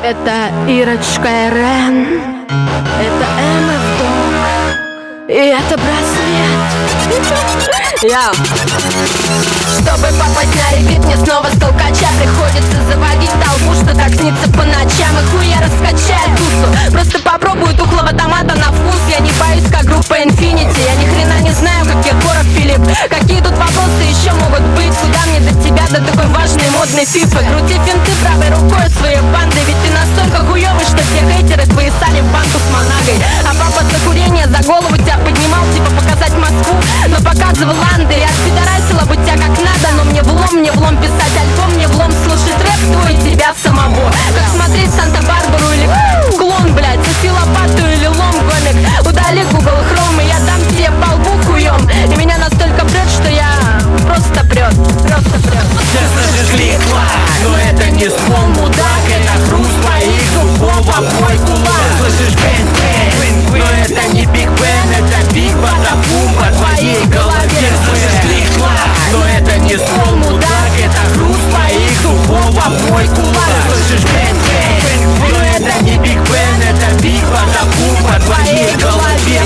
Это Ирочка РН, это МФ Док, и это браслет. Чтобы попасть на репит, мне снова с толкача приходится заводить толпу, что так снится по ночам. И хуя раскачает тусу, просто попробую тухлого томата на вкус. Я не боюсь, как группа Infinity, я ни хрена не знаю, как Егоров Филипп. Какие тут вопросы еще могут быть? Куда мне до тебя, до такой важной модной фифы? Крути финты правой рукой своей банды, ведь ты настолько хуёвый, что все хейтеры твои стали в банку с Монагой. А папа за курение за голову тебя поднимал, типа показать Москву, но показывал Анды. Я отпидорасила бы тебя как надо, но мне влом писать альбом, мне влом слушать рэп твой и тебя самого. Как смотреть Санта-Барбару или клон, блядь, соси лопату или лом, гомик. Удали Google Chrome, и я дам тебе по лбу хуём. И меня настолько прет, что я просто прет. Ты слышишь клик-клак, но это не ствол, мудак, это хруст твоих зубов об мой кулак. Слышишь бэнг-бэнг, но это не Биг Бен, это Биг Бада-бум по твоей голове. Слышишь клик-клак, но это не ствол, мудак, это хруст твоих зубов об мой кулак. Слышишь бэнг-бэнг, но это не Биг Бен, это Биг Бада-бум по твоей голове.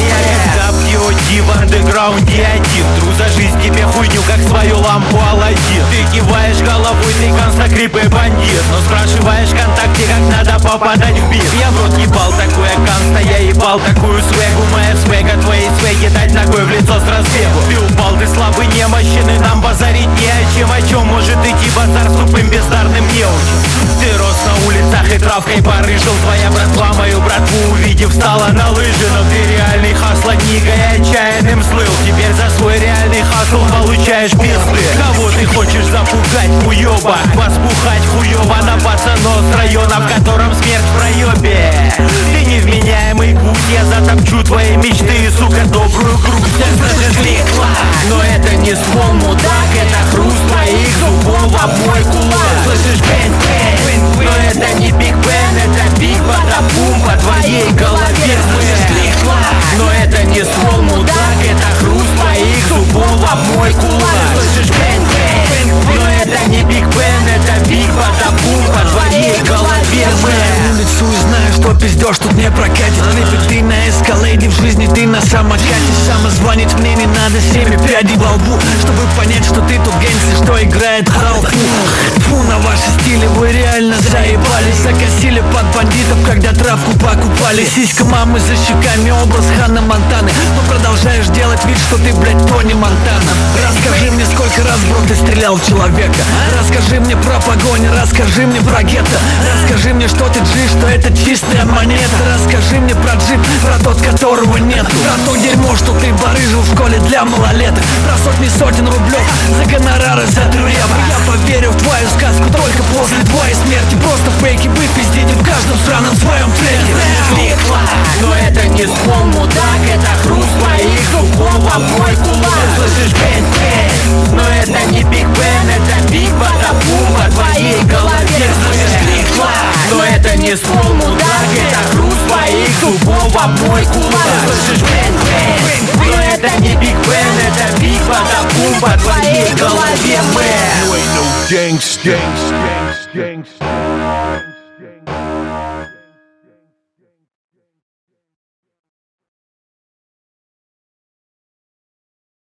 WD в андеграунде один, тру за жизнь тебе хуйню, как свою лампу Аладдин. Ты киваешь головой, ты констакрип и бандит, но спрашиваешь ВКонтакте, как надо попадать в бит. Я в рот ебал такое канста, я ебал такую свегу. Моя свега, твоей свеги дать ногой в лицо с разбегу. Ты упал, ты слабый, немощен, и нам базарить не о чем. О чем может идти базар с тупым бездарным неучим? Ты рос на улицах и травкой порыжил. Твоя братва мою братву увидев стала на лыжи. Но ты реальный хасла книгой отчаянным слыл. Теперь за свой реальный хасл получаешь пизды. Кого ты хочешь запугать, хуёба? Возбухать хуёво на пацанов с района, в котором смерть в проёбе. Ты невменяемый гусь, я затопчу твои мечты, сука, добрую грудь. Ты слышишь клик-клак, но это не ствол, мудак, это хруст твоих зубов об мой кулак. Слышишь бэнг-бэнг, но это не Биг Бен, это Биг Бада-бум по твоей голове. Слышишь клик-клак, но это не ствол, мудак, это хруст твоих зубов об мой кулак. Слышишь бэнг-бэнг, но это не Биг Бен, это Биг Бада-бум по твоей голове. На улицу и знаю, что пиздёж тут не прокатит. Лепит ты на эскалейде, в жизни ты на самокате. Самозванить мне не надо, 7 пядей во лбу, чтобы понять, что ты тут гэнси, что играет халфу. Фу, на ваши стили вы реально заебались. Закосили под бандитов, когда травку покупали. Сиська мамы за щеками, образ Ханна Монтаны. Но продолжаешь делать вид, что ты, блядь, Тони Монтана. Расскажи мне, сколько раз, бро, ты стрелял в человека. Расскажи мне про погонь, расскажи мне про гетто. Расскажи мне, что ты джи, что это чистая монета. Расскажи мне про джип, про тот, которого нету. Про то дерьмо, что ты барыжил в школе для малолеток. Про сотен рублев за гонорары за трюребра. Я поверю в твою сказку только после твоей смерти. Просто фейки вы пиздите в каждом сраном своем треке. Клик-клак, но это не ствол, мудак, это хруст твоих зубов об мой кулак. Слышишь бэнг-бэнг, но это не Биг Бен, это Биг Бада-бум по твоей голове. Слышишь клик-клак, но это не ствол, мудак, это хруст твоих зубов об мой кулак. Слышишь бэнг-бэнг, но это не Биг Бен, это Биг Бада-бум по твоей голове, мэр. You ain't no gangsta.